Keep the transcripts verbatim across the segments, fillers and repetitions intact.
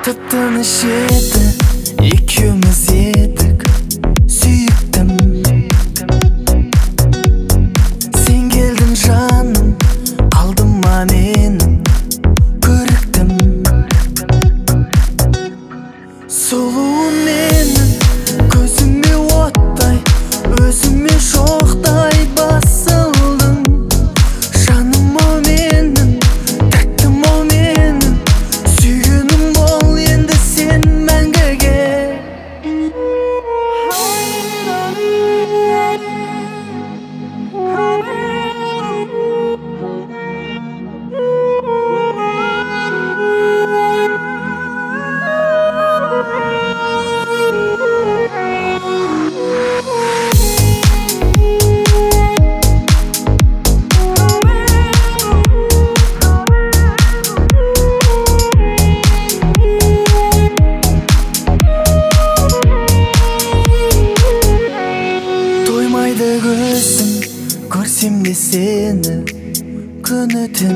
Tıptınış edi, ikimiz yedik, süydüm. Sen geldin canım, aldımma menin, kırıktım. Soluğun menin, gözüme otтай, özüme şoqтай basıldın. Жаным о менің, тәттім о менің, сүйгенім бол енді сен мәңгіге. Тоймайды көзім, көрсем де сені күні түн.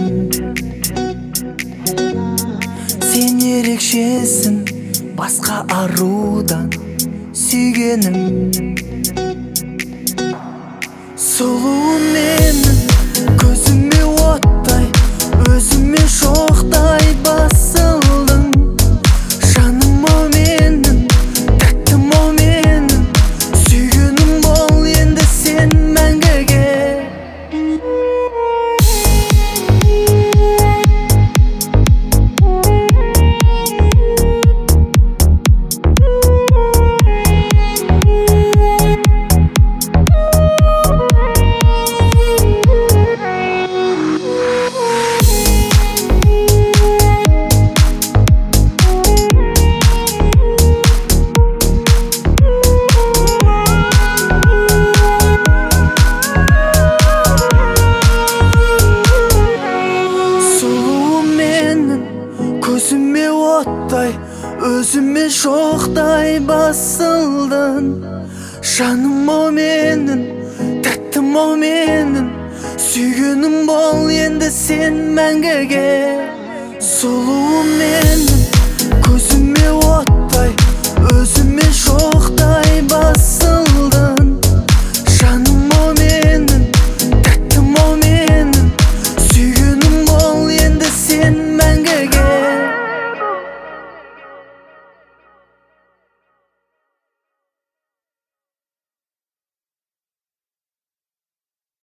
Сен ерекшесің, басқа арудан сүйгенім. Сұлуым менің, көзіме оттай, өзіме шоқтай басылдың. Жаным о менің, тәттім о менің, сүйгенім бол енді сен мәңгіге. Көзіме оттай, өзіме шоқтай басылдың. Жаным о менің, тәттім о менің, сүйгенім бол енді сен мәңгіге. Сұлуым менің.